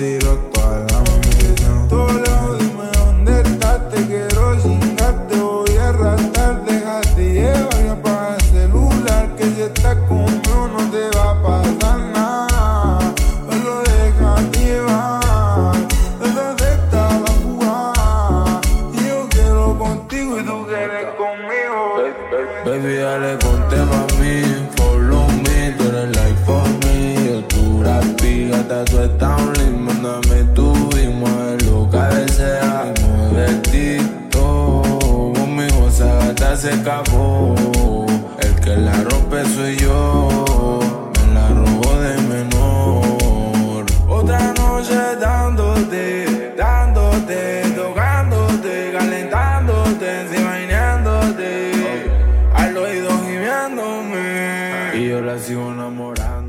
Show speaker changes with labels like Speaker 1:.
Speaker 1: tiro toda la misión. Todo lejos, dime dónde estás. Te quiero chingar, te voy a arrastrar. Déjate llevar y apaga el celular, que si estás conmigo no te va a pasar nada. Solo déjate llevar, desde esta la jugada. Y yo quiero contigo y tú quieres conmigo.
Speaker 2: Baby, dale ponte pa' mí, follow me, tú eres like for me. Yo tu rapi, gata, tú estás un link. Mándame tu y mueve lo que desea. Mueve el TikTok, conmigo esa gata se escapó. El que la rompe soy yo, me la robó de menor. Otra noche dándote, dándote, tocándote, calentándote, encima al oído gimiéndome, y yo la sigo enamorando.